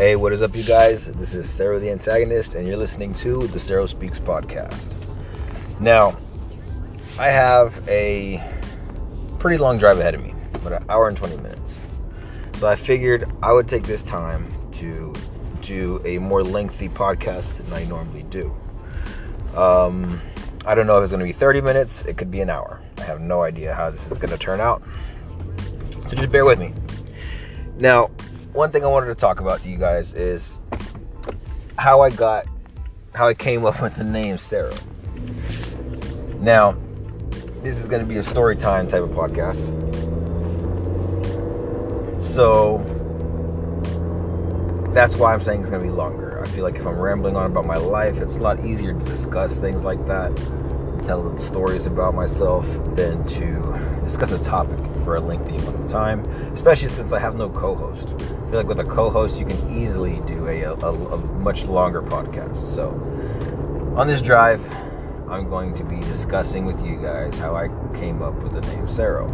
Hey, what is up, you guys? This is Sarah the Antagonist, and you're listening to the Sarah Speaks podcast. Now, I have a pretty long drive ahead of me, about an hour and 20 minutes. So I figured I would take this time to do a more lengthy podcast than I normally do. I don't know if it's going to be 30 minutes. It could be an hour. I have no idea how this is going to turn out. So just bear with me. Now, one thing I wanted to talk about to you guys is how I came up with the name Sarah. Now, this is going to be a story time type of podcast. So, that's why I'm saying it's going to be longer. I feel like if I'm rambling on about my life, it's a lot easier to discuss things like that, tell little stories about myself, than to discuss a topic for a lengthy amount of time, especially since I have no co-host. I feel like with a co-host, you can easily do a much longer podcast. So, on this drive, I'm going to be discussing with you guys how I came up with the name Sarah.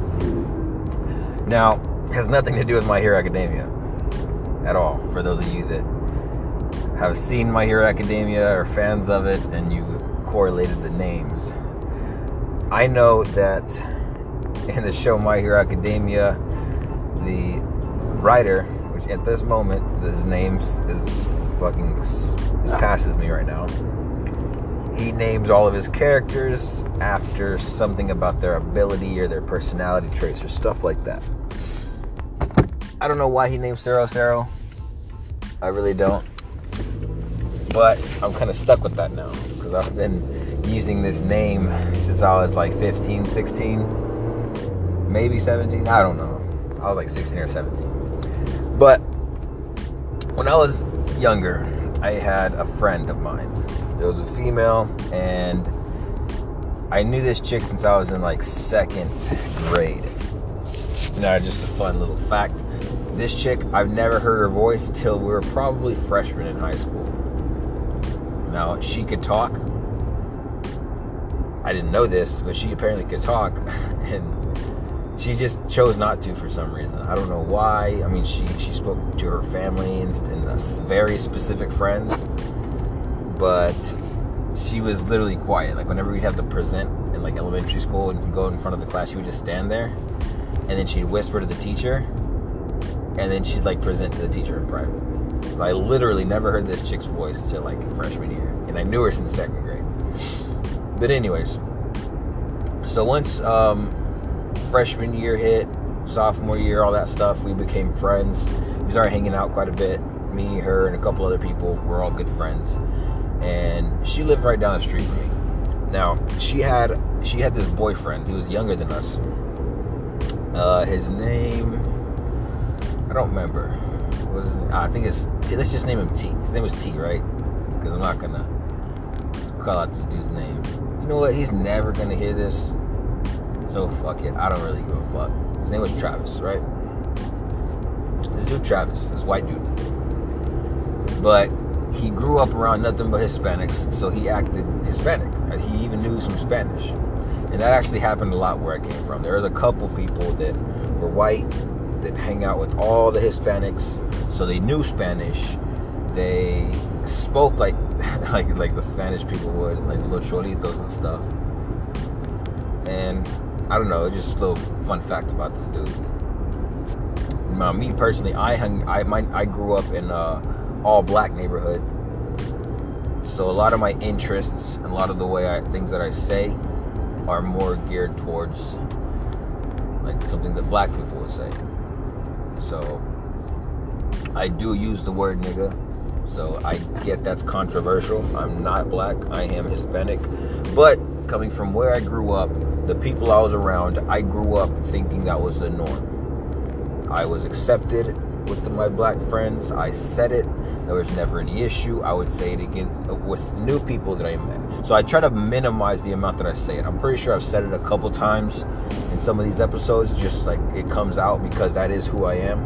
Now, it has nothing to do with My Hero Academia at all. For those of you that have seen My Hero Academia or fans of it and you correlated the names, I know that in the show My Hero Academia, the writer, which at this moment his name is passes me right now, he names all of his characters after something about their ability or their personality traits or stuff like that. I don't know why he named Sarah. I really don't. But I'm kind of stuck with that now because I've been using this name since I was like 15, 16, maybe 17. I don't know. I was like 16 or 17. But when I was younger, I had a friend of mine. It was a female, and I knew this chick since I was in like second grade. Now, just a fun little fact. This chick, I've never heard her voice till we were probably freshmen in high school. Now, she could talk. I didn't know this, but she apparently could talk, and she just chose not to for some reason. I don't know why. I mean, she spoke to her family and very specific friends, but she was literally quiet. Like, whenever we'd have to present in like elementary school and go in front of the class, she would just stand there, and then she'd whisper to the teacher, and then she'd like present to the teacher in private. So I literally never heard this chick's voice till like freshman year, and I knew her since second grade. But anyways, so once freshman year hit, sophomore year, all that stuff, we became friends. We started hanging out quite a bit. Me, her, and a couple other people were all good friends. And she lived right down the street from me. Now, she had this boyfriend who was younger than us. His name, I don't remember. What was his name? I think it's T. Let's just name him T. His name was T, right? Because I'm not gonna call out this dude's name. You know what? He's never gonna hear this. So fuck it. I don't really give a fuck. His name was Travis, right? This dude Travis, this white dude. But he grew up around nothing but Hispanics, so he acted Hispanic. He even knew some Spanish. And that actually happened a lot where I came from. There was a couple people that were white that hang out with all the Hispanics, so they knew Spanish. They spoke like the Spanish people would, like los cholitos and stuff. And I don't know, just a little fun fact about this dude. Now, me personally, I grew up in a all black neighborhood, so a lot of my interests and a lot of the things that I say are more geared towards like something that black people would say. So I do use the word nigga, so I get that's controversial. I'm not black, I am Hispanic, but coming from where I grew up, the people I was around, I grew up thinking that was the norm. I was accepted with my black friends. I said it. There was never any issue. I would say it again with new people that I met. So I try to minimize the amount that I say it. I'm pretty sure I've said it a couple times in some of these episodes, just like it comes out because that is who I am.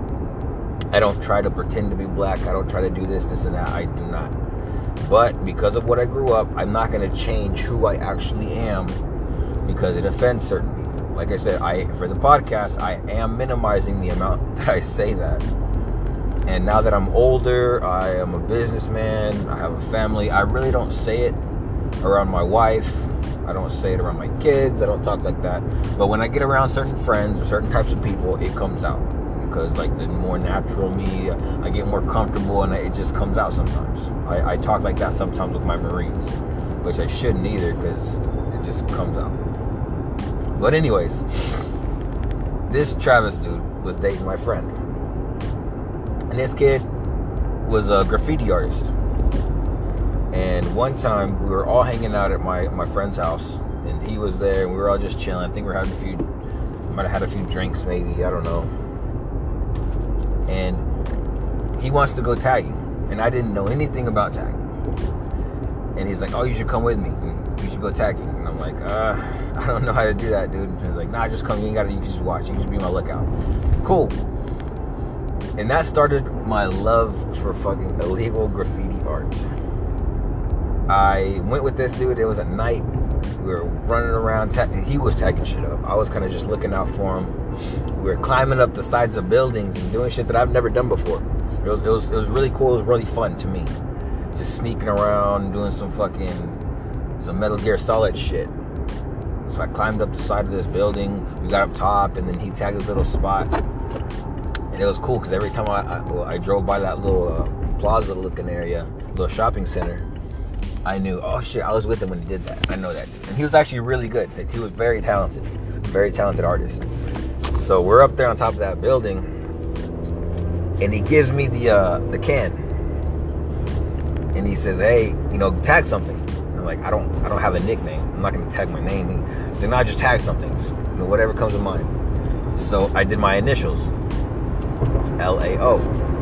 I don't try to pretend to be black. I don't try to do this and that. I do not. But because of what I grew up, I'm not going to change who I actually am because it offends certain people. Like I said, for the podcast, I am minimizing the amount that I say that. And now that I'm older, I am a businessman, I have a family, I really don't say it around my wife. I don't say it around my kids. I don't talk like that. But when I get around certain friends or certain types of people, it comes out. Because like the more natural me, I get more comfortable and it just comes out sometimes. I talk like that sometimes with my Marines, which I shouldn't either because it just comes out. But anyways, this Travis dude was dating my friend. And this kid was a graffiti artist. And one time we were all hanging out at my friend's house, and he was there, and we were all just chilling. I think we might have had a few drinks, maybe, I don't know. And he wants to go tagging, and I didn't know anything about tagging. And he's like, "Oh, you should come with me. You should go tagging." And I'm like, I don't know how to do that, dude. And he's like, "Nah, just come. You can just watch. You can just be my lookout." Cool. And that started my love for fucking illegal graffiti art. I went with this dude. It was at night. We were running around. He was tagging shit up. I was kind of just looking out for him. We were climbing up the sides of buildings and doing shit that I've never done before. It was really cool. It was really fun to me. Just sneaking around, doing some Metal Gear Solid shit. So I climbed up the side of this building. We got up top, and then he tagged this little spot. And it was cool because every time I drove by that little plaza-looking area, little shopping center, I knew, oh shit, I was with him when he did that. I know that dude. And he was actually really good. He was very talented artist. So we're up there on top of that building, and he gives me the can, and he says, "Hey, tag something." I'm like, I don't have a nickname. I'm not gonna tag my name. He said, "No, just tag something. Just whatever comes to mind." So I did my initials. It's LAO.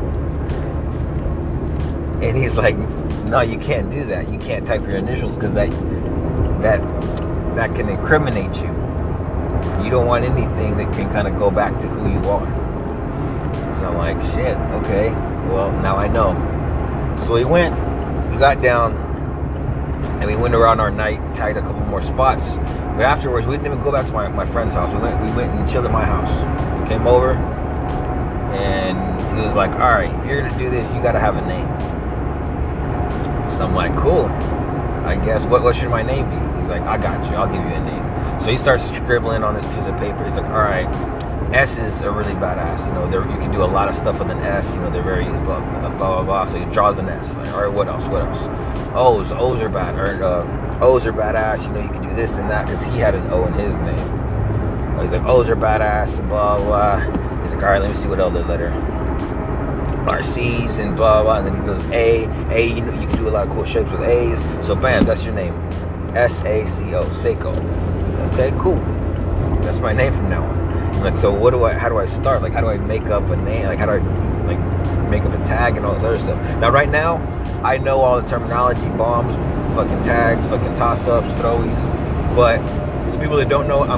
And he's like, "No, you can't do that. You can't type your initials because that can incriminate you. You don't want anything that can kind of go back to who you are." So I'm like, shit, okay. Well, now I know. So we got down, and we went around our night, tagged a couple more spots. But afterwards, we didn't even go back to my friend's house. We went and chilled at my house. We came over, and he was like, "All right, if you're gonna do this, you gotta have a name." So I'm like, cool. I guess, what should my name be? He's like, "I got you. I'll give you a name." So he starts scribbling on this piece of paper. He's like, "All right, S's are really badass. You can do a lot of stuff with an S. They're very blah, blah, blah, blah." So he draws an S. Like, all right, what else? O's are bad. O's are badass. You can do this and that because he had an O in his name. He's like, O's are badass and blah, blah. He's like, all right, let me see what other letter. RC's and blah, blah. And then he goes, A, you can do a lot of cool shapes with A's. So bam, that's your name. SACO, Seiko. Okay, cool. That's my name from now on. I'm like, so how do I start? Like, how do I make up a name? Like, how do I make up a tag and all this other stuff? Now, right now, I know all the terminology, bombs, fucking tags, fucking toss-ups, throwies. But for the people that don't know,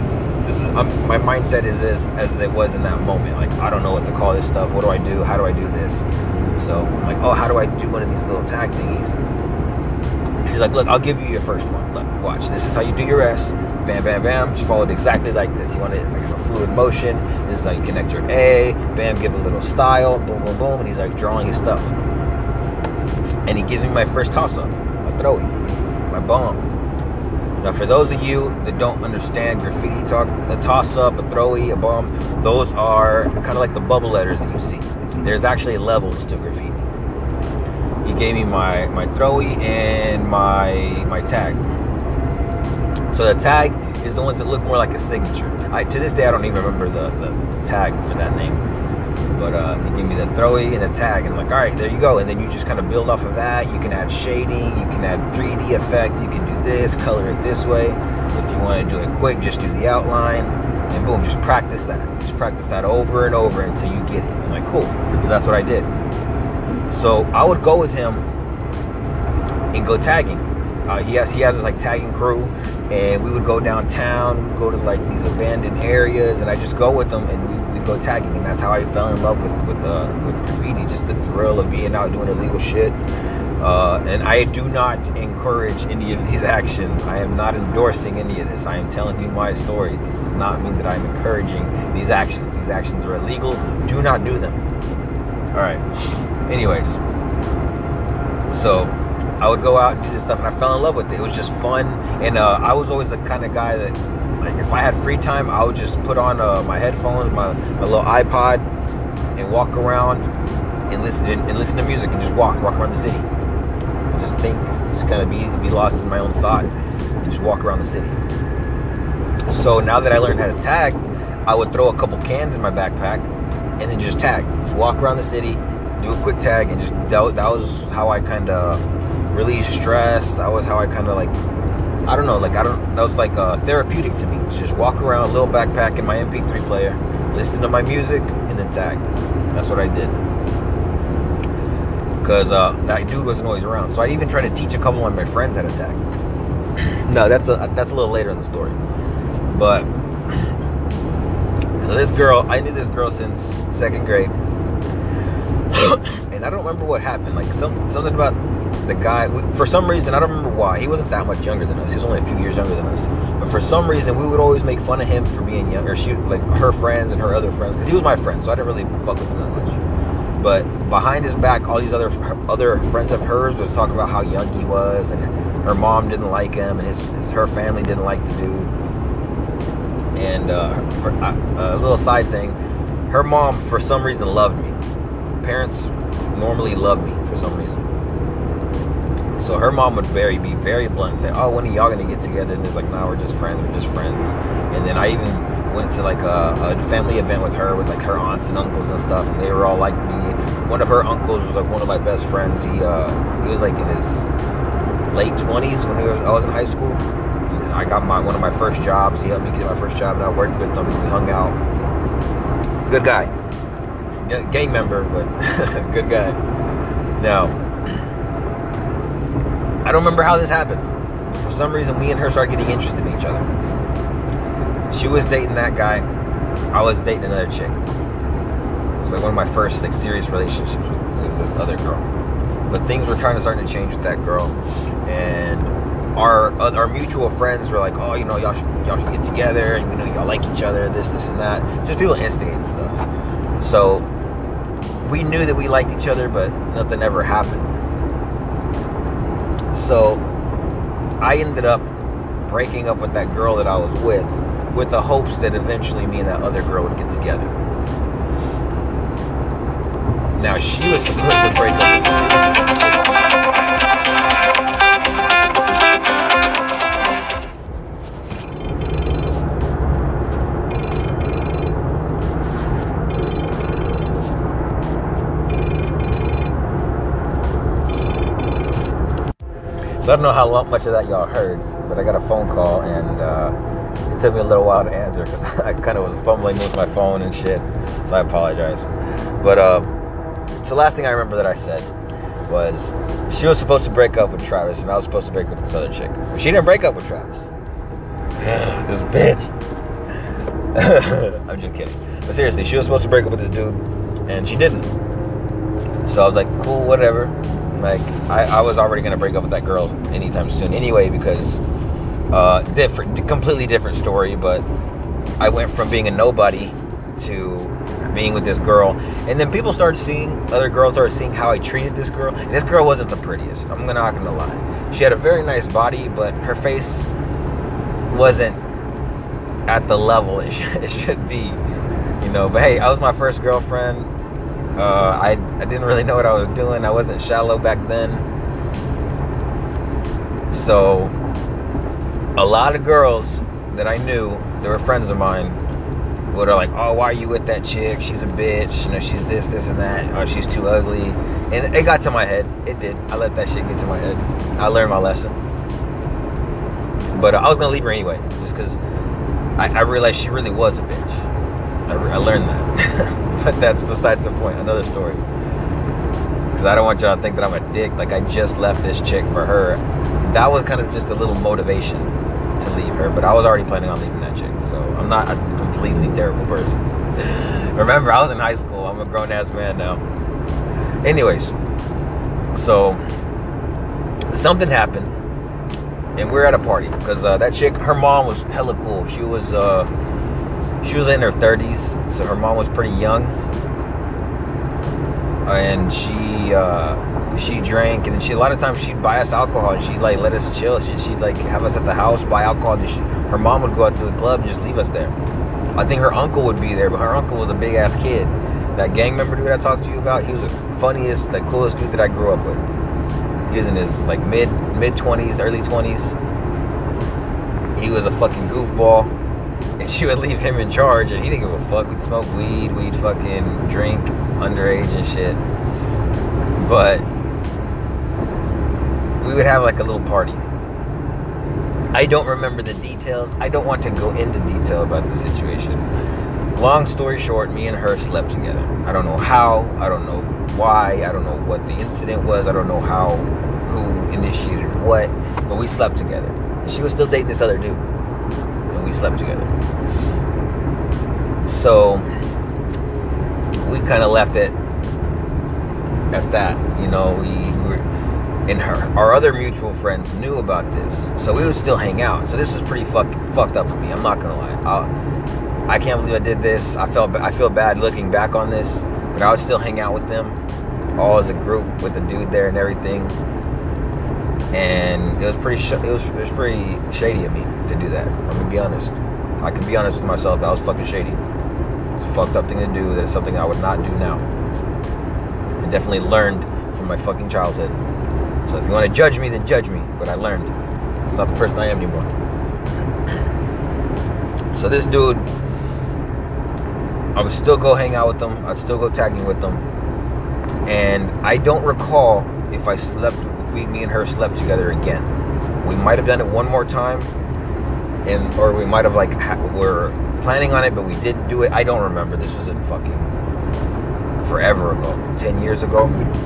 my mindset is as it was in that moment. Like, I don't know what to call this stuff. What do I do? How do I do this? So I'm like, oh, how do I do one of these little tag thingies? He's like, look, I'll give you your first one. Look, watch. This is how you do your S. Bam, bam, bam. Just follow it exactly like this. You want it like a fluid motion. This is how you connect your A. Bam, give a little style. Boom, boom, boom. And he's like drawing his stuff. And he gives me my first toss-up, my throwy, my bomb. Now, for those of you that don't understand graffiti talk, a toss-up, a throwy, a bomb, those are kind of like the bubble letters that you see. There's actually levels to graffiti. He gave me my throwy and my tag. So the tag is the ones that look more like a signature. To this day, I don't even remember the tag for that name. But he gave me the throwy and the tag, and I'm like, all right, there you go. And then you just kind of build off of that. You can add shading, you can add 3D effect, you can do this, color it this way. If you want to do it quick, just do the outline, and boom, just practice that. Just practice that over and over until you get it. I'm like, cool. So that's what I did. So I would go with him and go tagging. He has this like tagging crew, and we would go downtown. We'd go to like these abandoned areas, and I just go with them, and we'd go tagging. And that's how I fell in love with graffiti. Just the thrill of being out doing illegal shit. And I do not encourage any of these actions. I am not endorsing any of this. I am telling you my story. This does not mean that I'm encouraging these actions. These actions are illegal. Do not do them. All right. Anyways, so I would go out and do this stuff, and I fell in love with it. It was just fun, and I was always the kind of guy that, like, if I had free time, I would just put on my headphones, my little iPod, and walk around and listen to music, and just walk around the city, just think, just kind of be lost in my own thought, and just walk around the city. So now that I learned how to tag, I would throw a couple cans in my backpack and then just tag. Just walk around the city, do a quick tag, and just that was how I kind of relieve stress. That was how I kind of that was like therapeutic to me. To just walk around, a little backpack in my MP3 player, listen to my music, and then tag. That's what I did. Because that dude wasn't always around. So I even tried to teach a couple of my friends how to tag. No, that's a little later in the story. But so this girl, I knew this girl since 2nd grade, and I don't remember what happened. Like something about the guy. For some reason, I don't remember why. He wasn't that much younger than us. He was only a few years younger than us. But for some reason, we would always make fun of him for being younger. She, like, her friends and her other friends, because he was my friend, so I didn't really fuck with him that much. But behind his back, all these other friends of hers was talking about how young he was, and her mom didn't like him, and her family didn't like the dude. And a little side thing, her mom for some reason loved me. Parents normally love me for some reason. So her mom would be very blunt and say, "Oh, when are y'all gonna get together?" And it's like, "No, we're just friends. And then I even went to like a family event with her, with like her aunts and uncles and stuff, and they were all like me. One of her uncles was like one of my best friends. He was like in his late 20s when I was in high school. I got one of my first jobs. He helped me get my first job, and I worked with him. We hung out. Good guy. Gang member, but good guy. Now, I don't remember how this happened. For some reason, me and her started getting interested in each other. She was dating that guy. I was dating another chick. It was like one of my first like serious relationships with this other girl. But things were starting to change with that girl, and our mutual friends were like, "Oh, y'all should get together, and y'all like each other, this and that." Just people instigating stuff. So we knew that we liked each other, but nothing ever happened. So I ended up breaking up with that girl that I was with the hopes that eventually me and that other girl would get together. Now, she was supposed to break up with me. So I don't know how much of that y'all heard, but I got a phone call, and it took me a little while to answer because I kind of was fumbling with my phone and shit, so I apologize. But so last thing I remember that I said was she was supposed to break up with Travis, and I was supposed to break up with this other chick. But she didn't break up with Travis. This bitch. I'm just kidding. But seriously, she was supposed to break up with this dude, and she didn't. So I was like, cool, whatever. Like, I was already gonna break up with that girl anytime soon anyway, because completely different story. But I went from being a nobody to being with this girl, and then other girls started seeing how I treated this girl, and this girl wasn't the prettiest. I'm not gonna lie. She had a very nice body, but her face wasn't at the level it should be, But hey, I was my first girlfriend. I didn't really know what I was doing. I wasn't shallow back then. So a lot of girls that I knew that were friends of mine would are like, "Oh, why are you with that chick? She's a bitch. She's this and that. Oh, she's too ugly." And it got to my head. It did. I let that shit get to my head. I learned my lesson. But I was gonna leave her anyway, just because I realized she really was a bitch. I learned that. But that's besides the point. Another story. Because I don't want y'all to think that I'm a dick. Like, I just left this chick for her. That was kind of just a little motivation to leave her. But I was already planning on leaving that chick. So I'm not a completely terrible person. Remember, I was in high school. I'm a grown-ass man now. Anyways. So something happened. And we were at a party. Because that chick, her mom was hella cool. She was in her 30s, so her mom was pretty young. and she drank, and then a lot of times she'd buy us alcohol, and she'd like let us chill. She'd like have us at the house, buy alcohol, and her mom would go out to the club and just leave us there. I think her uncle would be there, but her uncle was a big ass kid. That gang member dude I talked to you about, he was the funniest, the coolest dude that I grew up with. He was in his like mid 20s, early 20s. He was a fucking goofball, and she would leave him in charge, and he didn't give a fuck. We'd smoke we'd fucking drink underage and shit. But we would have like a little party. I don't remember the details. I don't want to go into detail about the situation. Long story short, me and her slept together. I don't know how. I don't know why. I don't know what the incident was. I don't know who initiated what. But we slept together. She was still dating this other dude. And we slept together. So we kind of left it at that. You know, we were in our other mutual friends knew about this, so we would still hang out. So this was pretty fucked up for me. I'm not gonna lie. I can't believe I did this. I feel bad looking back on this, but I would still hang out with them, all as a group with the dude there and everything. And it was pretty pretty shady of me to do that. I'm gonna be honest. I can be honest with myself. That was fucking shady. It's a fucked up thing to do. That's something I would not do now. I definitely learned from my fucking childhood. So if you want to judge me, then judge me. But I learned. It's not the person I am anymore. So this dude, I would still go hang out with them. I'd still go tagging with them. And I don't recall if me and her slept together again. We might have done it one more time. Or we might have were planning on it, but we didn't do it. I don't remember. This was fucking forever ago. 10 years ago.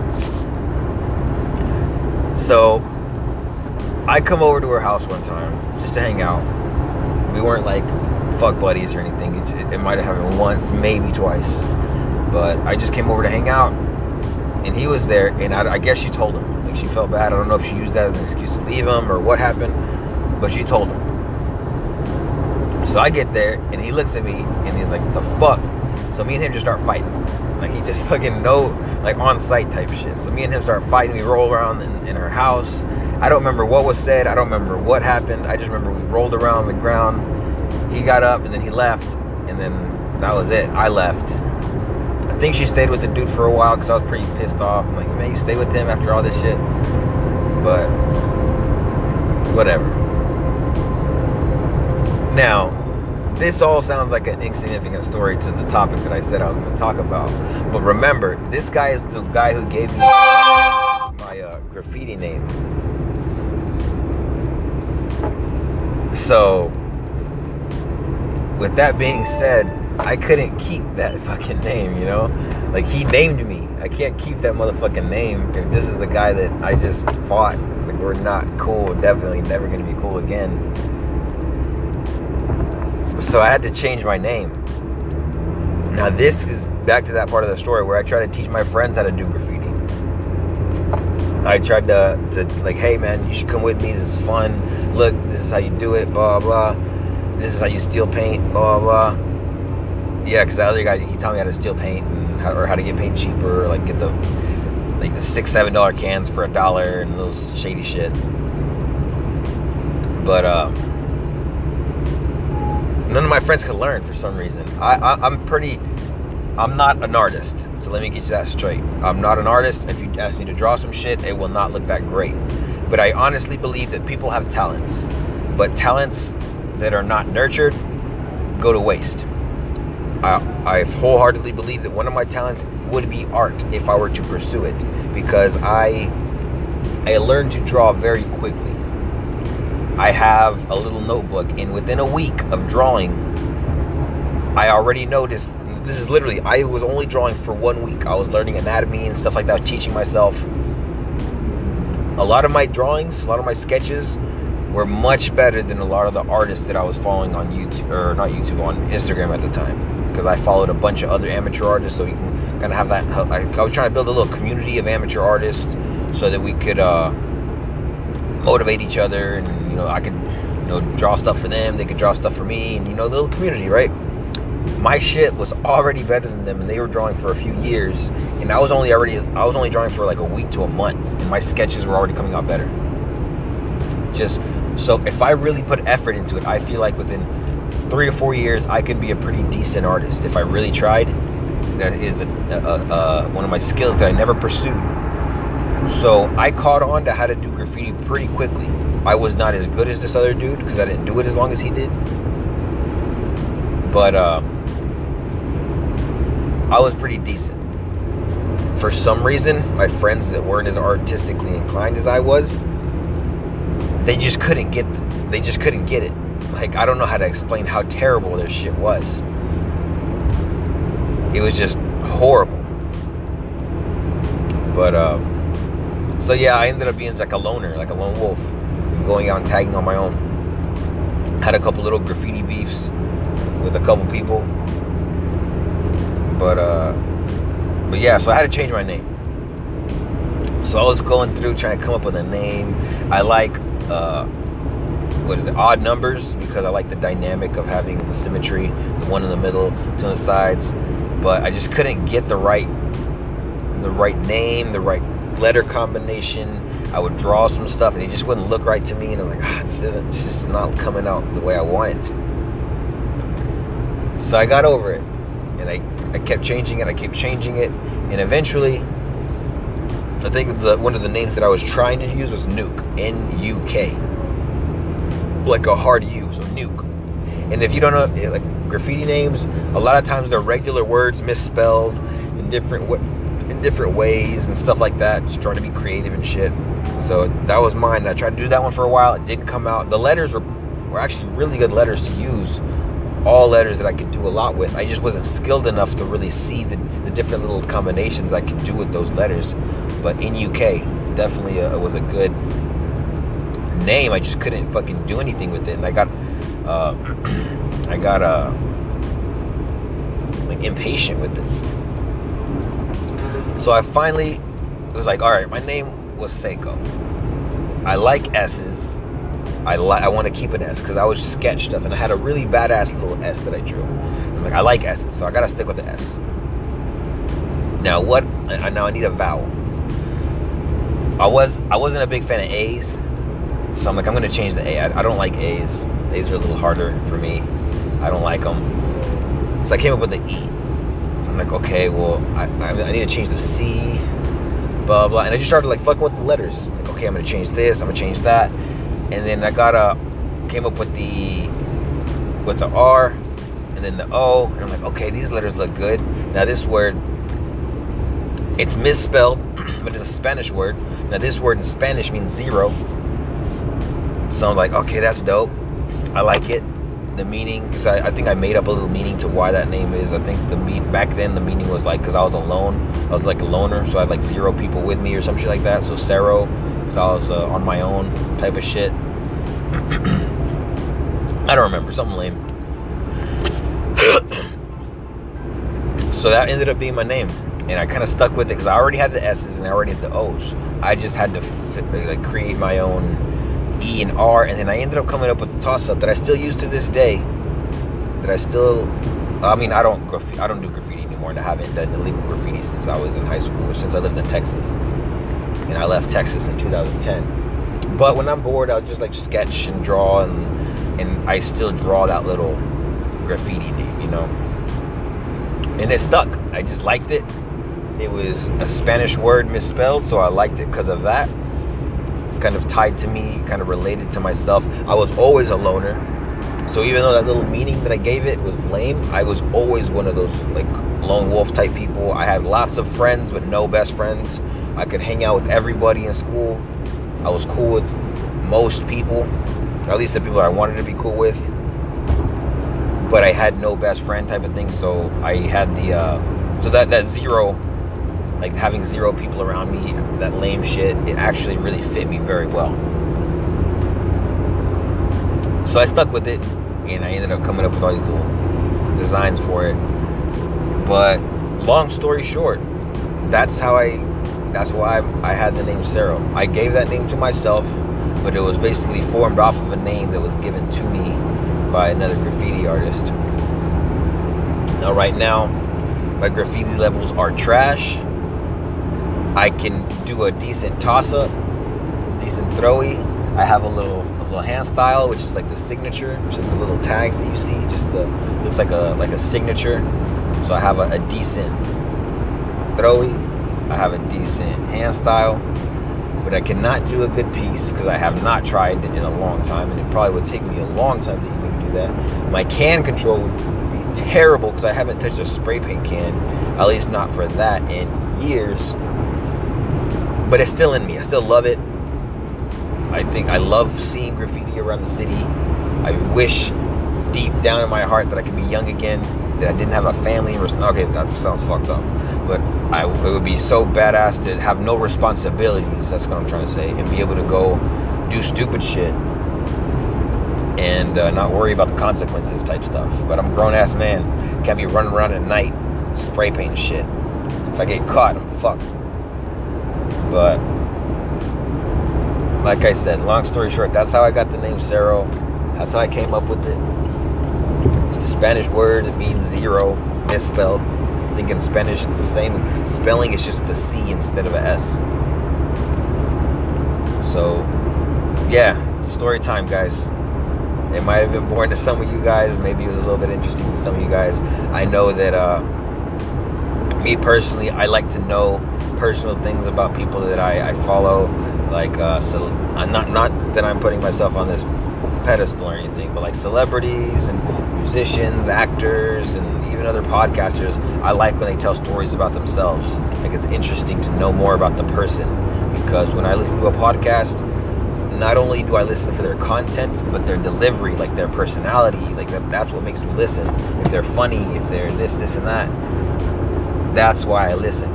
So I come over to her house one time just to hang out. We weren't like fuck buddies or anything. It might have happened once, maybe twice. But I just came over to hang out, and he was there, and I guess she told him. Like, she felt bad. I don't know if she used that as an excuse to leave him or what happened, but she told him. So I get there, and he looks at me, and he's like, the fuck? So me and him just start fighting. Like, he just fucking like on-site type shit. So me and him start fighting. We roll around in her house. I don't remember what was said. I don't remember what happened. I just remember we rolled around on the ground. He got up, and then he left, and then that was it. I left. I think she stayed with the dude for a while because I was pretty pissed off. I'm like, man, you stay with him after all this shit? But whatever. Now, this all sounds like an insignificant story to the topic that I said I was going to talk about. But remember, this guy is the guy who gave me my graffiti name. So, with that being said, I couldn't keep that fucking name, you know? Like, he named me. I can't keep that motherfucking name if this is the guy that I just fought. Like, we're not cool. Definitely never going to be cool again. So I had to change my name. Now this is back to that part of the story where I try to teach my friends how to do graffiti. I tried to like, hey man, you should come with me. This is fun. Look, this is how you do it. Blah blah. This is how you steal paint. Blah blah. Yeah, because the other guy, he taught me how to steal paint and how to get paint cheaper. Like get the $6-7 cans for $1 and those shady shit. But none of my friends could learn for some reason. I'm not an artist, so let me get you that straight. I'm not an artist. If you ask me to draw some shit, it will not look that great. But I honestly believe that people have talents, but talents that are not nurtured go to waste. I wholeheartedly believe that one of my talents would be art if I were to pursue it, because I learned to draw very quickly. I have a little notebook, and within a week of drawing, I already noticed, this is literally, I was only drawing for 1 week. I was learning anatomy and stuff like that, teaching myself. A lot of my drawings, a lot of my sketches were much better than a lot of the artists that I was following on YouTube, or not YouTube, on Instagram at the time. Because I followed a bunch of other amateur artists, so you can kind of have that. I was trying to build a little community of amateur artists so that we could motivate each other, and I could draw stuff for them, they could draw stuff for me, and the little community, right? my shit was already better than them, and they were drawing for a few years, and I was only drawing for like a week to a month, and my sketches were already coming out better. Just so if I really put effort into it, I feel like within 3 or 4 years I could be a pretty decent artist if I really tried. That is one of my skills that I never pursued. So I caught on to how to do graffiti pretty quickly. I was not as good as this other dude because I didn't do it as long as he did. But I was pretty decent. For some reason, my friends that weren't as artistically inclined as I was, they just couldn't get it. Like, I don't know how to explain how terrible their shit was. It was just horrible. But so yeah, I ended up being like a loner, like a lone wolf, going out and tagging on my own. Had a couple little graffiti beefs with a couple people, but yeah, so I had to change my name. So I was going through trying to come up with a name. I like odd numbers, because I like the dynamic of having the symmetry, the one in the middle, two on the sides. But I just couldn't get the right name, the right letter combination. I would draw some stuff and it just wouldn't look right to me, and I'm like, it's just not coming out the way I want it to. So I got over it, and I kept changing it, and eventually, I think one of the names that I was trying to use was Nuke, N-U-K, like a hard U, so Nuke. And if you don't know, like, graffiti names, a lot of times they're regular words misspelled in different ways and stuff like that, just trying to be creative and shit. So that was mine. I tried to do that one for a while. It didn't come out. The letters were actually really good letters to use. All letters that I could do a lot with. I just wasn't skilled enough to really see the different little combinations I could do with those letters. But in UK, definitely was a good name. I just couldn't fucking do anything with it, and I got like impatient with it. So I finally was like, all right, my name was Seiko. I like S's. I want to keep an S because I was sketch stuff, and I had a really badass little S that I drew. I'm like, I like S's, so I gotta stick with the S. Now I need a vowel. I wasn't a big fan of A's, so I'm like, I'm gonna change the A. I don't like A's. A's are a little harder for me. I don't like them. So I came up with the E. I'm like, okay, well, I need to change the C, blah blah, and I just started like fucking with the letters. Like, okay, I'm gonna change this, I'm gonna change that, and then I came up with the R, and then the O, and I'm like, okay, these letters look good. Now this word, it's misspelled, but it's a Spanish word. Now this word in Spanish means 0, so I'm like, okay, that's dope. I like it. The meaning, because I think I made up a little meaning to why that name is. I think back then the meaning was like, because I was alone, I was like a loner, so I had like 0 people with me or some shit like that. So Cero, so I was on my own type of shit. I don't remember, something lame. So that ended up being my name, and I kind of stuck with it because I already had the S's and I already had the O's. I just had to create my own E and R, and then I ended up coming up with a toss-up that I still use to this day. I don't do graffiti anymore, and I haven't done illegal graffiti since I was in high school, or since I lived in Texas, and I left Texas in 2010. But when I'm bored, I'll just like sketch and draw, and I still draw that little graffiti name, you know. And it stuck. I just liked it. It was a Spanish word misspelled, so I liked it because of that. Kind of tied to me, kind of related to myself. I was always a loner, so even though that little meaning that I gave it was lame, I was always one of those like lone wolf type people. I had lots of friends but no best friends. I could hang out with everybody in school. I was cool with most people, or at least the people I wanted to be cool with, but I had no best friend type of thing. So I had that 0, like having 0 people around me, that lame shit, it actually really fit me very well. So I stuck with it, and I ended up coming up with all these little designs for it. But long story short, that's why I had the name Cero. I gave that name to myself, but it was basically formed off of a name that was given to me by another graffiti artist. Now, right now, my graffiti levels are trash. I can do a decent toss-up, decent throwy. I have a little hand style, which is like the signature, which is the little tags that you see. Just looks like a signature. So I have a decent throwy. I have a decent hand style, but I cannot do a good piece because I have not tried it in a long time, and it probably would take me a long time to even do that. My can control would be terrible because I haven't touched a spray paint can, at least not for that, in years. But it's still in me. I still love it. I think I love seeing graffiti around the city. I wish deep down in my heart that I could be young again, that I didn't have a family. Okay, that sounds fucked up. But it would be so badass to have no responsibilities, that's what I'm trying to say, and be able to go do stupid shit and not worry about the consequences type stuff. But I'm a grown-ass man. Can't be running around at night spray painting shit. If I get caught, I'm fucked. But like I said, long story short, that's how I got the name Cero. That's how I came up with it. It's a Spanish word. It means zero, misspelled. I think in Spanish it's the same spelling. It's just the C instead of a S. So, yeah, story time, guys. It might have been boring to some of you guys. Maybe it was a little bit interesting to some of you guys. I know that me personally, I like to know personal things about people that I follow. Like, so not that I'm putting myself on this pedestal or anything, but like celebrities and musicians, actors, and even other podcasters. I like when they tell stories about themselves. Like, it's interesting to know more about the person, because when I listen to a podcast, not only do I listen for their content, but their delivery, like their personality. Like that's what makes me listen. If they're funny, if they're this and that, that's why I listen.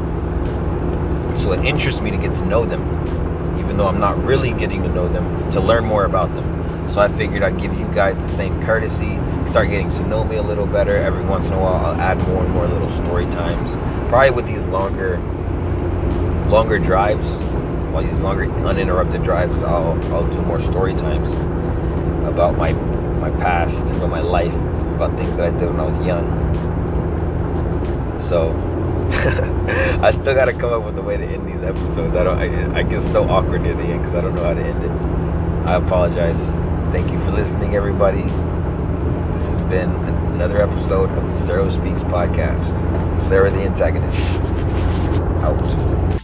So it interests me to get to know them, even though I'm not really getting to know them, to learn more about them. So I figured I'd give you guys the same courtesy, start getting to know me a little better. Every once in a while, I'll add more and more little story times. Probably with these longer drives, all these longer uninterrupted drives, I'll do more story times about my past, about my life, about things that I did when I was young. So I still gotta come up with a way to end these episodes. I get so awkward near the end because I don't know how to end it. I apologize. Thank you for listening, everybody. This has been another episode of the Cero Speaks podcast. Sarah the Antagonist. Out.